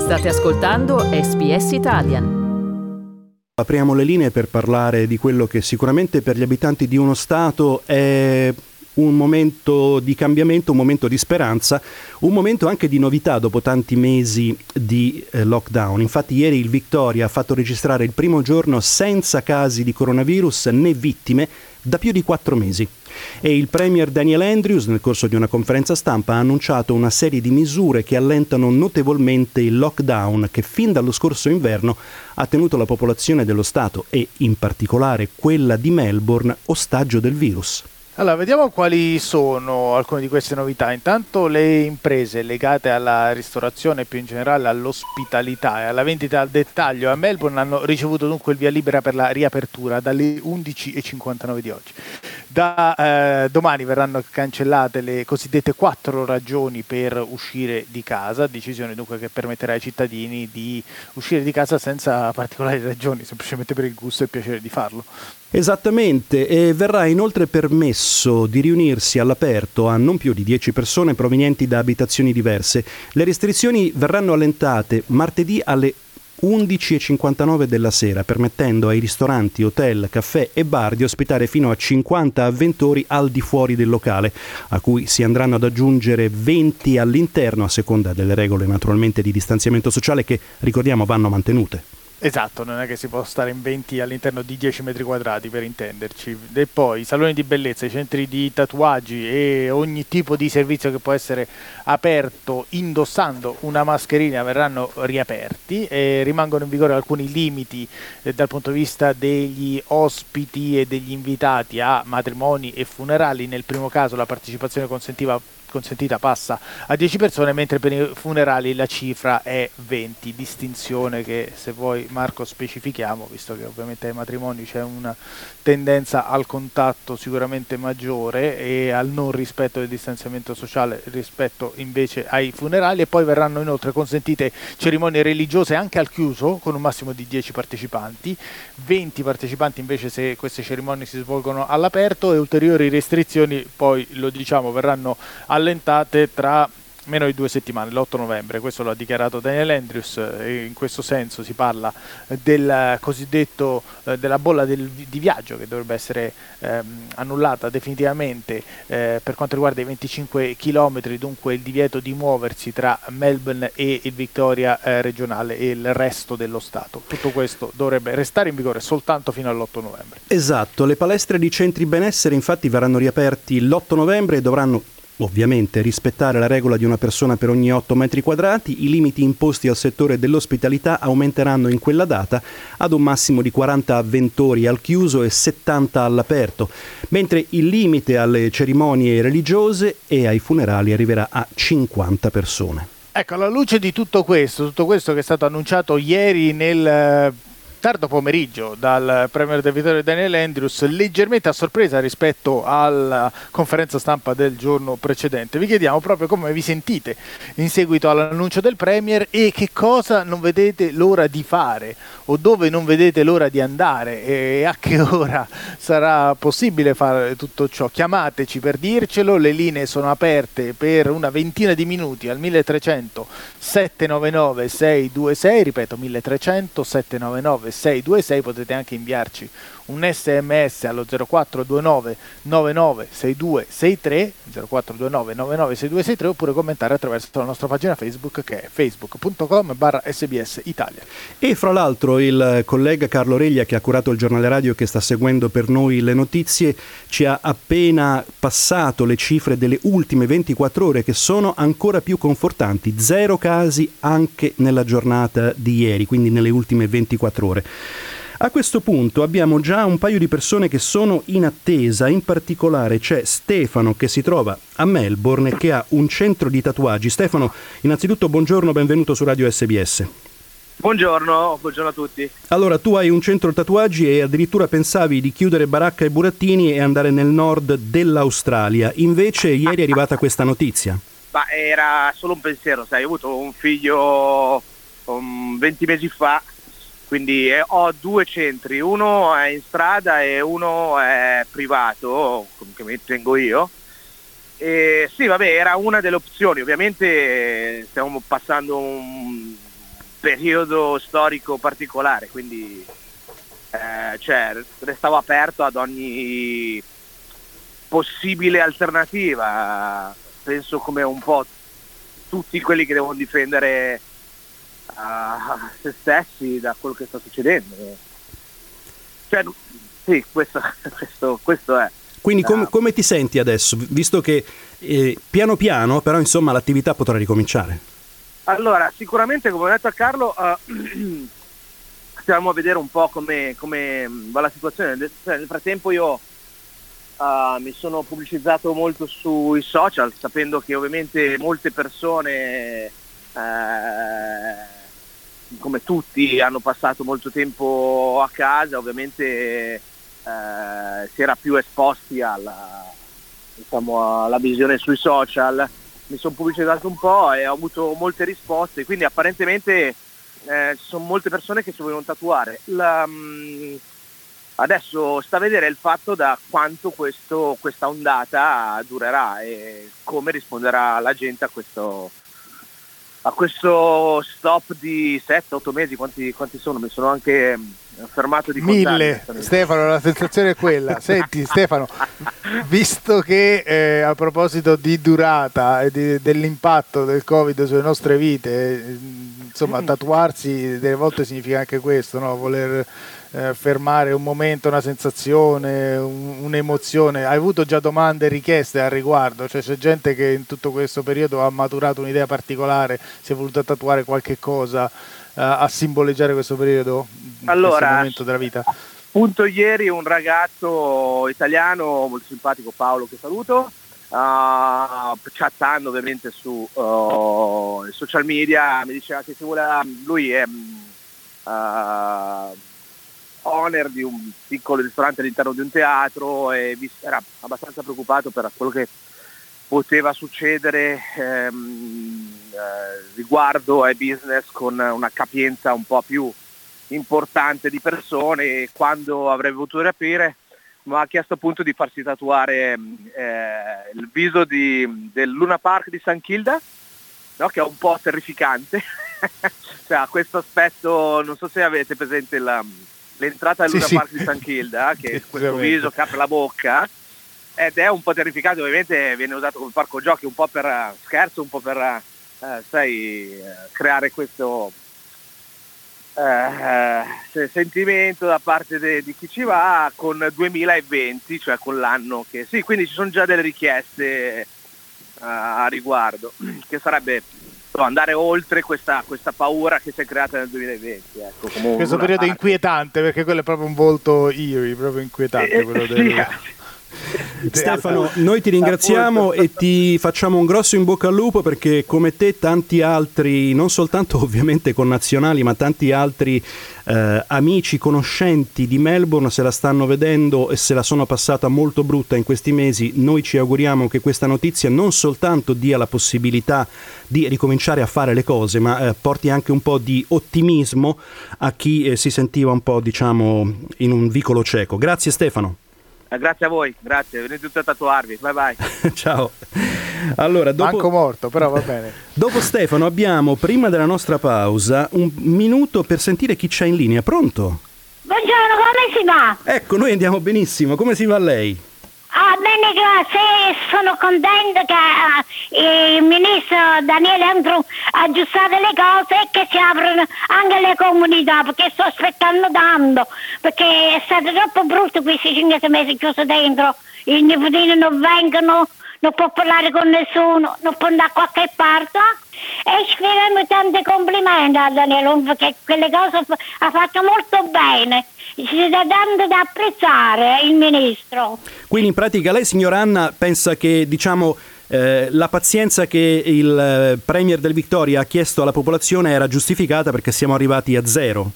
State ascoltando SBS Italian. Apriamo le linee per parlare di quello che sicuramente per gli abitanti di uno Stato è un momento di cambiamento, un momento di speranza, un momento anche di novità dopo tanti mesi di lockdown. Infatti ieri il Victoria ha fatto registrare il primo giorno senza casi di coronavirus né vittime da più di 4 mesi. E il Premier Daniel Andrews, nel corso di una conferenza stampa, ha annunciato una serie di misure che allentano notevolmente il lockdown che fin dallo scorso inverno ha tenuto la popolazione dello Stato e in particolare quella di Melbourne ostaggio del virus. Allora, vediamo quali sono alcune di queste novità. Intanto le imprese legate alla ristorazione e più in generale all'ospitalità e alla vendita al dettaglio a Melbourne hanno ricevuto dunque il via libera per la riapertura dalle 11:59 di oggi. Da domani verranno cancellate le cosiddette 4 ragioni per uscire di casa, decisione dunque che permetterà ai cittadini di uscire di casa senza particolari ragioni, semplicemente per il gusto e il piacere di farlo. Esattamente, e verrà inoltre permesso di riunirsi all'aperto a non più di 10 persone provenienti da abitazioni diverse. Le restrizioni verranno allentate martedì alle 11:59 della sera, permettendo ai ristoranti, hotel, caffè e bar di ospitare fino a 50 avventori al di fuori del locale, a cui si andranno ad aggiungere 20 all'interno, a seconda delle regole naturalmente di distanziamento sociale che, ricordiamo, vanno mantenute. Esatto, non è che si può stare in 20 all'interno di 10 metri quadrati, per intenderci. E poi i saloni di bellezza, i centri di tatuaggi e ogni tipo di servizio che può essere aperto indossando una mascherina verranno riaperti e rimangono in vigore alcuni limiti dal punto di vista degli ospiti e degli invitati a matrimoni e funerali. Nel primo caso la partecipazione consentita passa a 10 persone, mentre per i funerali la cifra è 20, distinzione che, se vuoi Marco, specifichiamo, visto che ovviamente ai matrimoni c'è una tendenza al contatto sicuramente maggiore e al non rispetto del distanziamento sociale rispetto invece ai funerali. E poi verranno inoltre consentite cerimonie religiose anche al chiuso con un massimo di 10 partecipanti, 20 partecipanti invece se queste cerimonie si svolgono all'aperto, e ulteriori restrizioni, poi lo diciamo, verranno allentate tra meno di 2 settimane, l'8 novembre, questo lo ha dichiarato Daniel Andrews, e in questo senso si parla del cosiddetto della bolla di viaggio che dovrebbe essere annullata definitivamente per quanto riguarda i 25 chilometri, dunque il divieto di muoversi tra Melbourne e il Victoria regionale e il resto dello Stato. Tutto questo dovrebbe restare in vigore soltanto fino all'8 novembre. Esatto, le palestre di centri benessere infatti verranno riaperti l'8 novembre e dovranno ovviamente rispettare la regola di una persona per ogni 8 metri quadrati. I limiti imposti al settore dell'ospitalità aumenteranno in quella data ad un massimo di 40 avventori al chiuso e 70 all'aperto, mentre il limite alle cerimonie religiose e ai funerali arriverà a 50 persone. Ecco, alla luce di tutto questo che è stato annunciato ieri nel tardo pomeriggio dal Premier del Victoria Daniel Andrews, leggermente a sorpresa rispetto alla conferenza stampa del giorno precedente, vi chiediamo proprio come vi sentite in seguito all'annuncio del Premier e che cosa non vedete l'ora di fare o dove non vedete l'ora di andare e a che ora sarà possibile fare tutto ciò. Chiamateci per dircelo, le linee sono aperte per una ventina di minuti al 1300 799 626, ripeto 1300 799 626, potete anche inviarci un sms allo 0429 996263 0429 996263 oppure commentare attraverso la nostra pagina Facebook che è facebook.com/SBS Italia. E fra l'altro il collega Carlo Reglia, che ha curato il giornale radio che sta seguendo per noi le notizie, ci ha appena passato le cifre delle ultime 24 ore che sono ancora più confortanti, 0 casi anche nella giornata di ieri, quindi nelle ultime 24 ore. A questo punto abbiamo già un paio di persone che sono in attesa, in particolare c'è Stefano che si trova a Melbourne e che ha un centro di tatuaggi. Stefano, innanzitutto buongiorno, benvenuto su Radio SBS. Buongiorno a tutti. Allora, tu hai un centro tatuaggi e addirittura pensavi di chiudere baracca e burattini e andare nel nord dell'Australia, invece ieri è arrivata questa notizia. Ma era solo un pensiero, sai, ho avuto un figlio 20 mesi fa, quindi ho 2 centri, uno è in strada e uno è privato, che mi tengo io. E sì, vabbè, era una delle opzioni. Ovviamente stiamo passando un periodo storico particolare, quindi restavo aperto ad ogni possibile alternativa, penso come un po' tutti quelli che devono difendere se stessi da quello che sta succedendo. Sì, questo è. Quindi come ti senti adesso, visto che piano piano però insomma l'attività potrà ricominciare? Allora, sicuramente, come ho detto a Carlo, stiamo a vedere un po' come va la situazione. Nel frattempo io mi sono pubblicizzato molto sui social, sapendo che ovviamente molte persone, come tutti, hanno passato molto tempo a casa, ovviamente si era più esposti alla visione sui social. Mi sono pubblicizzato un po' e ho avuto molte risposte, quindi apparentemente ci sono molte persone che si vogliono tatuare. Adesso sta a vedere il fatto da quanto questa ondata durerà e come risponderà la gente a questo stop di 7-8 mesi. Quanti sono? Mi sono anche fermato di contare. 1000, Stefano, la sensazione è quella. Senti Stefano, visto che a proposito di durata e dell'impatto del Covid sulle nostre vite, insomma tatuarsi delle volte significa anche questo, no? Voler fermare un momento, una sensazione, un'emozione. Hai avuto già domande e richieste al riguardo? Cioè c'è gente che in tutto questo periodo ha maturato un'idea particolare, si è voluta tatuare qualche cosa a simboleggiare questo periodo, questo momento della vita? Appunto ieri un ragazzo italiano molto simpatico, Paolo, che saluto, chattando ovviamente su social media, mi diceva che lui è owner di un piccolo ristorante all'interno di un teatro e era abbastanza preoccupato per quello che poteva succedere riguardo ai business con una capienza un po' più importante di persone, e quando avrebbe potuto riaprire mi ha chiesto appunto di farsi tatuare il viso del Luna Park di St. Kilda, no? Che è un po' terrificante. Cioè, ha questo aspetto, non so se avete presente l'entrata del Luna Park di St. Kilda, che è questo viso che apre la bocca, ed è un po' terrificante. Ovviamente viene usato come parco giochi, un po' per scherzo, un po' per creare questo sentimento da parte di chi ci va, con 2020, cioè con l'anno che sì, quindi ci sono già delle richieste a riguardo, che sarebbe andare oltre questa paura che si è creata nel 2020, ecco, questo periodo è inquietante, perché quello è proprio un volto eerie, proprio inquietante quello Stefano, noi ti ringraziamo e ti facciamo un grosso in bocca al lupo, perché come te tanti altri, non soltanto ovviamente connazionali, ma tanti altri amici, conoscenti di Melbourne se la stanno vedendo e se la sono passata molto brutta in questi mesi. Noi ci auguriamo che questa notizia non soltanto dia la possibilità di ricominciare a fare le cose, ma porti anche un po' di ottimismo a chi si sentiva un po', diciamo, in un vicolo cieco. Grazie Stefano. Grazie a voi, grazie, venite tutti a tatuarvi, bye bye. Ciao. Allora, manco morto, però va bene. Dopo Stefano abbiamo, prima della nostra pausa, un minuto per sentire chi c'è in linea. Pronto? Buongiorno, come si va? Ecco, noi andiamo benissimo, come si va lei? Bene, grazie, sono contento che il ministro Daniele Andrew ha aggiustato le cose e che si aprono anche le comunità, perché sto aspettando tanto, perché è stato troppo brutto questi 5 mesi chiuso dentro, i nipotini non vengono, non può parlare con nessuno, non può andare a qualche parte, e speriamo tanti complimenti a Daniele, perché quelle cose ha fatto molto bene. Ci dà tanto da apprezzare il ministro. Quindi in pratica lei, signor Anna, pensa che, diciamo, la pazienza che il Premier del Victoria ha chiesto alla popolazione era giustificata, perché siamo arrivati a zero?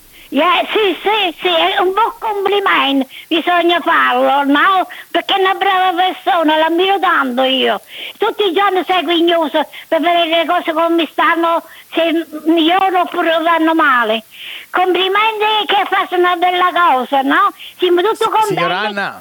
Sì, è un buon complimento, bisogna farlo, no? Perché è una brava persona, l'ammiro tanto io. Tutti i giorni seguo i news per vedere le cose come stanno, se migliorano oppure vanno male. Complimenti che faccio una bella cosa, no? Siamo tutti contenti.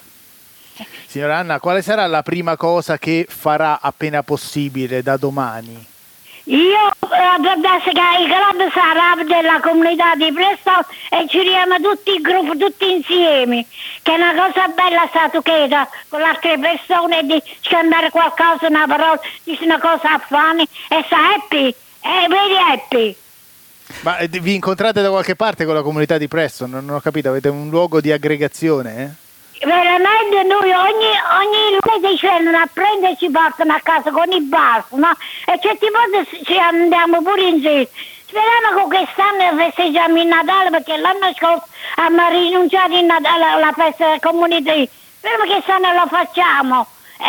Signora Anna, quale sarà la prima cosa che farà appena possibile da domani? Io adesso che il club sarà della comunità di Preston e ci riuniamo tutti il gruppo, tutti insieme, che è una cosa bella stato che con le altre persone di scambiare qualcosa, una parola, dice una cosa a fare e sta happy, è very happy. Ma vi incontrate da qualche parte con la comunità di Preston? Non ho capito, avete un luogo di aggregazione, eh? Veramente noi ogni lunedì ci vengono a prendere e ci portano a casa con i bus, no? E certe volte ci andiamo pure insieme. Speriamo che quest'anno festeggiamo il Natale, perché l'anno scorso abbiamo rinunciato il Natale alla festa della comunità. Speriamo che quest'anno lo facciamo,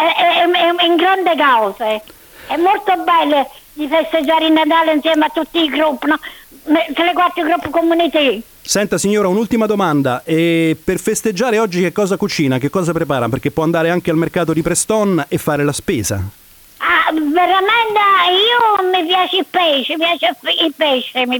è in grande cose. È molto bello di festeggiare il Natale insieme a tutti i gruppi, no? Tra le 4 gruppi comunità. Senta signora, un'ultima domanda, e per festeggiare oggi che cosa cucina, che cosa prepara? Perché può andare anche al mercato di Preston e fare la spesa. Ah, veramente io mi piace il pesce, mi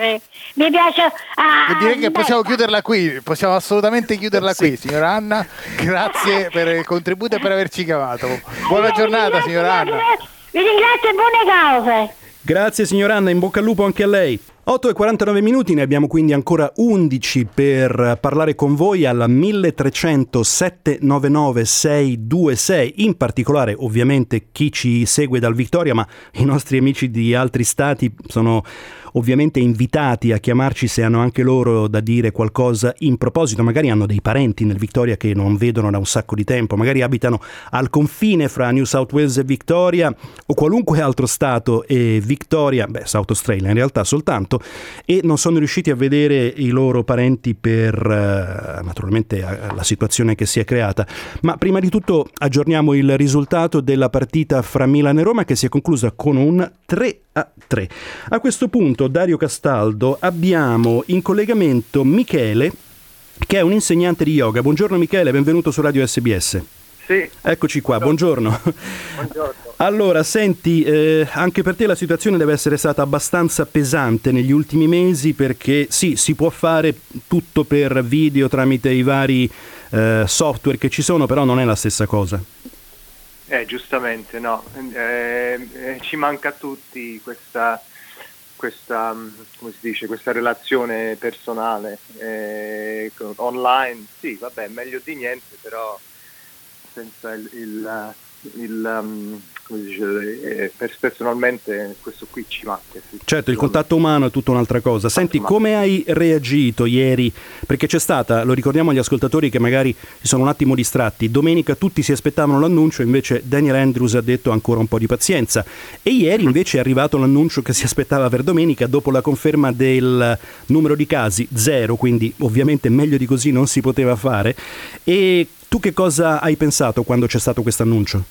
piace. Direi che possiamo chiuderla qui, possiamo assolutamente chiuderla qui, signora Anna. Grazie per il contributo e per averci chiamato. Buona giornata, signora Anna. Vi ringrazio e buone cose. Grazie signora Anna, in bocca al lupo anche a lei. 8:49, ne abbiamo quindi ancora 11 per parlare con voi alla 1300 799 626, in particolare ovviamente chi ci segue dal Victoria, ma i nostri amici di altri stati sono ovviamente invitati a chiamarci se hanno anche loro da dire qualcosa in proposito, magari hanno dei parenti nel Victoria che non vedono da un sacco di tempo, magari abitano al confine fra New South Wales e Victoria o qualunque altro stato e Victoria, South Australia in realtà soltanto, e non sono riusciti a vedere i loro parenti per naturalmente la situazione che si è creata. Ma prima di tutto aggiorniamo il risultato della partita fra Milan e Roma, che si è conclusa con un 3-3. A questo punto, Dario Castaldo, abbiamo in collegamento Michele, che è un insegnante di yoga. Buongiorno Michele, benvenuto su Radio SBS. Sì. Eccoci qua, buongiorno. Buongiorno. Allora, senti, anche per te la situazione deve essere stata abbastanza pesante negli ultimi mesi, perché sì, si può fare tutto per video tramite i vari software che ci sono, però non è la stessa cosa. Giustamente, no. Ci manca a tutti questa come si dice, questa relazione personale online. Sì, vabbè, meglio di niente, però senza come si dice, personalmente questo qui ci manca. Sì. Certo, il contatto umano è tutta un'altra cosa. Senti, come hai reagito ieri? Perché c'è stata, lo ricordiamo agli ascoltatori che magari si sono un attimo distratti, domenica tutti si aspettavano l'annuncio, invece Daniel Andrews ha detto ancora un po' di pazienza, e ieri invece è arrivato l'annuncio che si aspettava per domenica dopo la conferma del numero di casi 0, quindi ovviamente meglio di così non si poteva fare. E tu che cosa hai pensato quando c'è stato questo annuncio?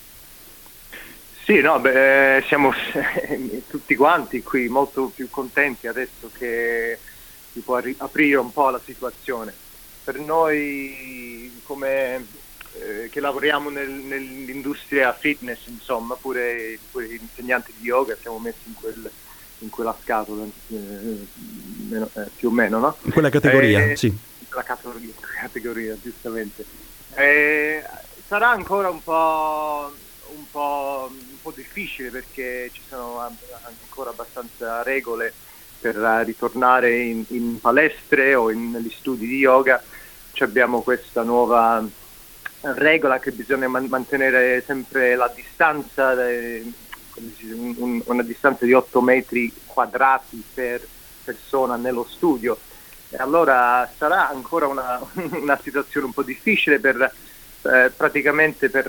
Sì, no, siamo tutti quanti qui molto più contenti adesso che si può aprire un po' la situazione. Per noi come che lavoriamo nell'industria fitness, insomma, pure gli insegnanti di yoga siamo messi in quella scatola, più o meno, no? In quella categoria, sì. La categoria, giustamente. Sarà ancora un po' difficile, perché ci sono ancora abbastanza regole per ritornare in palestre o negli studi di yoga. Abbiamo questa nuova regola che bisogna mantenere sempre la distanza, una distanza di 8 metri quadrati per persona nello studio. E allora sarà ancora una situazione un po' difficile praticamente per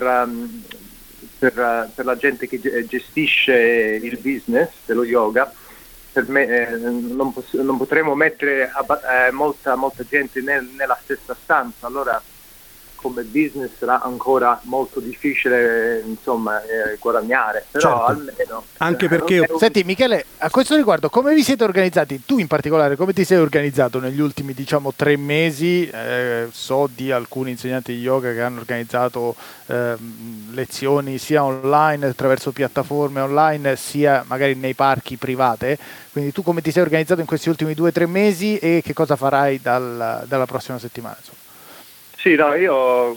la gente che gestisce il business dello yoga. Per me non potremo mettere molta gente nella stessa stanza, allora come business sarà ancora molto difficile, insomma, guadagnare, però certo. Almeno anche perché Senti Michele, a questo riguardo come vi siete organizzati? Tu in particolare come ti sei organizzato negli ultimi 3 mesi? So di alcuni insegnanti di yoga che hanno organizzato lezioni sia online attraverso piattaforme online sia magari nei parchi private, quindi tu come ti sei organizzato in questi ultimi 2-3 mesi e che cosa farai dalla prossima settimana, insomma? Sì, no, io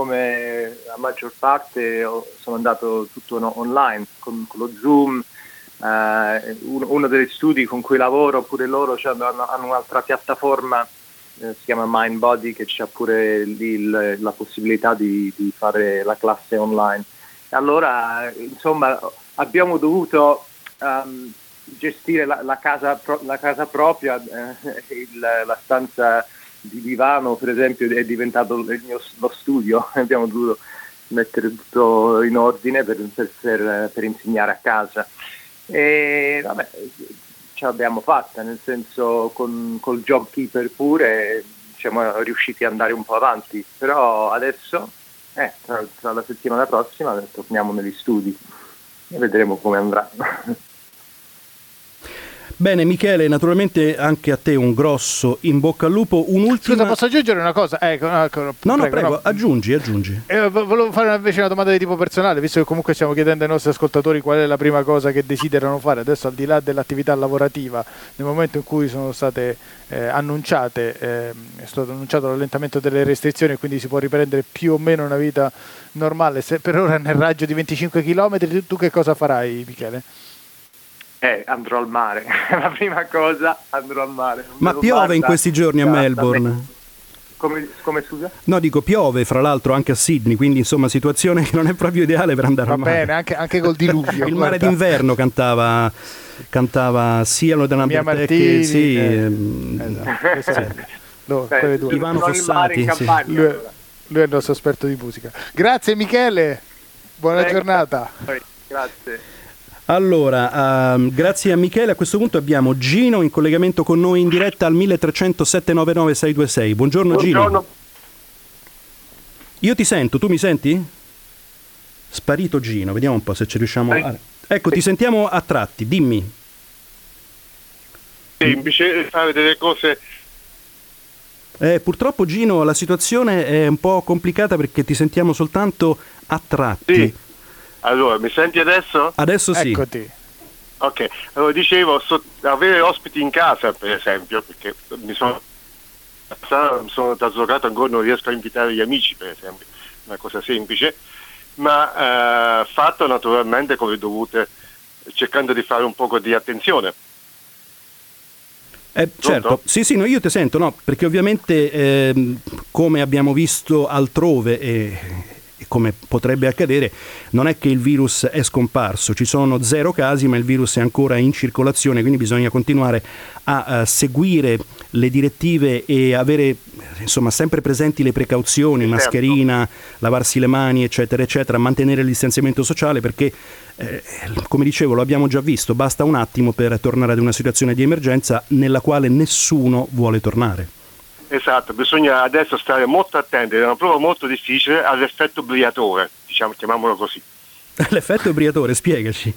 come la maggior parte sono andato tutto online con lo Zoom, uno degli studi con cui lavoro, pure loro hanno un'altra piattaforma, si chiama MindBody, che c'ha pure lì la possibilità di fare la classe online. Allora, insomma, abbiamo dovuto gestire la casa propria, la stanza di divano, per esempio, è diventato lo studio. Abbiamo dovuto mettere tutto in ordine per insegnare a casa. E vabbè, ce l'abbiamo fatta, nel senso col JobKeeper pure siamo riusciti ad andare un po' avanti, però adesso tra la settimana prossima torniamo negli studi e vedremo come andrà. Bene Michele, naturalmente anche a te un grosso in bocca al lupo. Scusa, posso aggiungere una cosa? Prego, aggiungi. Volevo fare invece una domanda di tipo personale, visto che comunque stiamo chiedendo ai nostri ascoltatori qual è la prima cosa che desiderano fare. Adesso, al di là dell'attività lavorativa, nel momento in cui sono state annunciate, è stato annunciato l'allentamento delle restrizioni e quindi si può riprendere più o meno una vita normale, se per ora nel raggio di 25 km, tu che cosa farai, Michele? Andrò al mare, la prima cosa, andrò al mare. Ma piove in questi giorni a Melbourne? Come scusa? No, dico piove fra l'altro anche a Sydney, quindi insomma situazione che non è proprio ideale per andare al mare. Va bene, anche col diluvio. Il mare d'inverno cantava sia lo della Martini, sì, esatto. Ivano Fossati, sì. Lui è il nostro esperto di musica. Grazie Michele, buona giornata. Grazie. Allora, grazie a Michele. A questo punto abbiamo Gino in collegamento con noi in diretta al 1300 799 626. Buongiorno Gino. Io ti sento, tu mi senti? Sparito Gino, vediamo un po' se ci riusciamo a... Ecco, ti sentiamo a tratti, dimmi. Semplice fare delle cose. Purtroppo Gino la situazione è un po' complicata perché ti sentiamo soltanto a tratti. Sì. Allora, mi senti adesso? Adesso sì. Eccoti. Ok, allora dicevo, avere ospiti in casa, per esempio, perché mi sono traslocato, ancora non riesco a invitare gli amici, per esempio, una cosa semplice, ma fatto naturalmente come dovute, cercando di fare un poco di attenzione. Certo, sì, no, io ti sento, no, perché ovviamente come abbiamo visto altrove e come potrebbe accadere, non è che il virus è scomparso, ci sono 0 casi ma il virus è ancora in circolazione, quindi bisogna continuare a seguire le direttive e avere insomma sempre presenti le precauzioni, mascherina, lavarsi le mani eccetera eccetera, mantenere il distanziamento sociale perché come dicevo lo abbiamo già visto, basta un attimo per tornare ad una situazione di emergenza nella quale nessuno vuole tornare. Esatto, bisogna adesso stare molto attenti, è una prova molto difficile, all'effetto briatore, diciamo, chiamiamolo così. L'effetto briatore, spiegaci.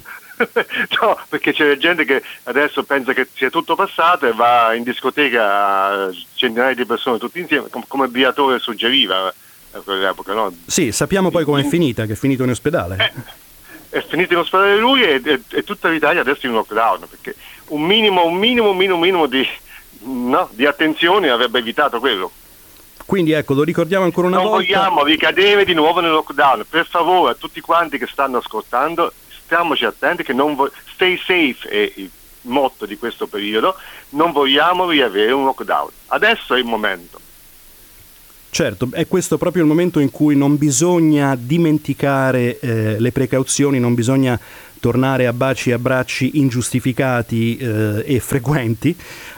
No, perché c'è gente che adesso pensa che sia tutto passato e va in discoteca centinaia di persone tutti insieme, come briatore suggeriva a quell'epoca, no? Sì, sappiamo poi com'è finita, che è finito in ospedale. È finito in ospedale lui e tutta l'Italia adesso è in lockdown, perché un minimo di attenzione avrebbe evitato quello. Quindi ecco, lo ricordiamo ancora una volta. Non vogliamo ricadere di nuovo nel lockdown. Per favore, a tutti quanti che stanno ascoltando, stiamoci attenti che stay safe è il motto di questo periodo, non vogliamo riavere un lockdown. Adesso è il momento. Certo, è questo proprio il momento in cui non bisogna dimenticare le precauzioni, non bisogna tornare a baci e abbracci ingiustificati e frequenti,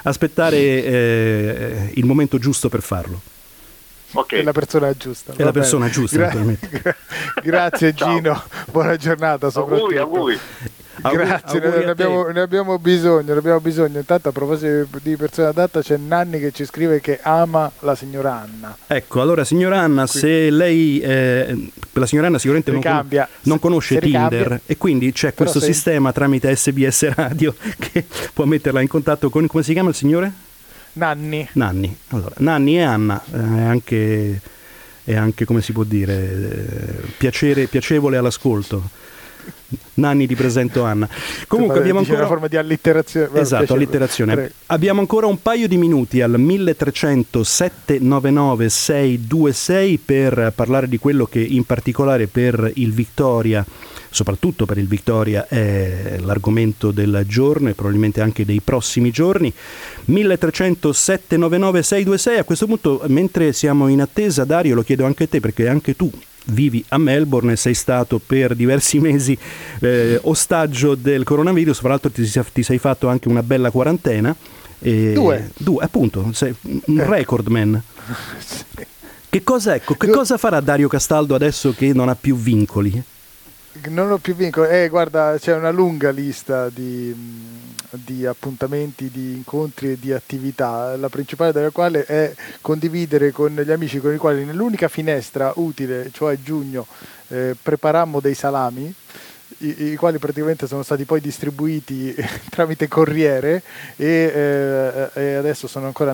aspettare il momento giusto per farlo. Okay. È la persona giusta. È la persona giusta, naturalmente. Grazie Gino, buona giornata soprattutto. Auguri. Grazie, ne abbiamo bisogno. Intanto a proposito di persona adatta c'è Nanni che ci scrive che ama la signora Anna. Ecco, allora signora Anna, se lei la signora Anna sicuramente non conosce Tinder e quindi c'è questo sistema tramite SBS Radio che può metterla in contatto con, come si chiama il signore? Nanni. Allora, Nanni e Anna è anche come si può dire piacevole all'ascolto. Nanni, ti presento Anna. Comunque abbiamo ancora una forma di allitterazione. Esatto, allitterazione. Abbiamo ancora un paio di minuti al 1300 799 626 per parlare di quello che in particolare per il Victoria soprattutto per il Victoria è l'argomento del giorno e probabilmente anche dei prossimi giorni. 1300 799 626. A questo punto, mentre siamo in attesa, Dario, lo chiedo anche a te, perché anche tu vivi a Melbourne e sei stato per diversi mesi ostaggio del coronavirus, fra l'altro ti sei fatto anche una bella quarantena. Due, appunto, sei un recordman. Che cosa farà Dario Castaldo adesso che non ha più vincoli? Non ho più vincoli, guarda, c'è una lunga lista di appuntamenti, di incontri e di attività, la principale della quale è condividere con gli amici con i quali nell'unica finestra utile, cioè giugno, preparammo dei salami, i quali praticamente sono stati poi distribuiti tramite corriere e adesso sono ancora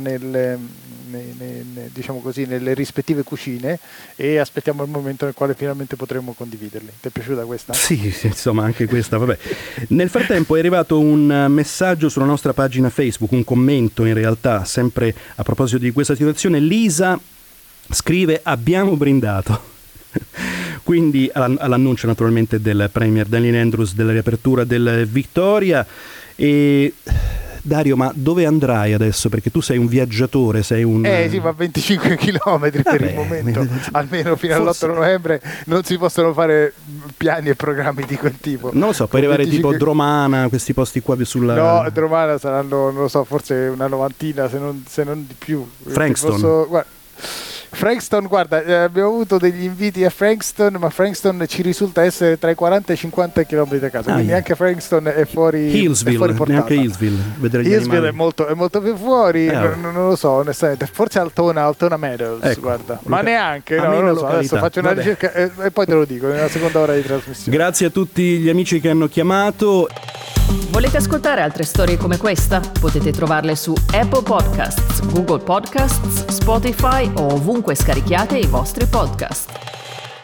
diciamo così, nelle rispettive cucine e aspettiamo il momento nel quale finalmente potremo condividerli. Ti è piaciuta questa? Sì, insomma anche questa, vabbè. Nel frattempo è arrivato un messaggio sulla nostra pagina Facebook, un commento in realtà, sempre a proposito di questa situazione. Lisa scrive: abbiamo brindato. Quindi all'annuncio naturalmente del Premier Daniel Andrews della riapertura del Victoria. E Dario, ma dove andrai adesso? Perché tu sei un viaggiatore, sei un... sì, ma 25 chilometri per il momento, almeno fino all'8 novembre non si possono fare piani e programmi di quel tipo. Non lo so, puoi arrivare tipo Dromana, questi posti qua sulla... No, Dromana saranno, non lo so, forse una novantina, se non di più. Frankston. Frankston, guarda, abbiamo avuto degli inviti a Frankston, ma Frankston ci risulta essere tra i 40 e i 50 km da casa, quindi anche Frankston è fuori Hillsville, è fuori portata. Neanche Hillsville, vedere gli Hillsville animali. è molto più fuori, non lo so onestamente, forse Altona Meadows, ecco, guarda, ma neanche, non lo so, adesso faccio una ricerca e poi te lo dico nella seconda ora di trasmissione. Grazie a tutti gli amici che hanno chiamato. Volete ascoltare altre storie come questa? Potete trovarle su Apple Podcasts, Google Podcasts, Spotify o ovunque scarichiate i vostri podcast.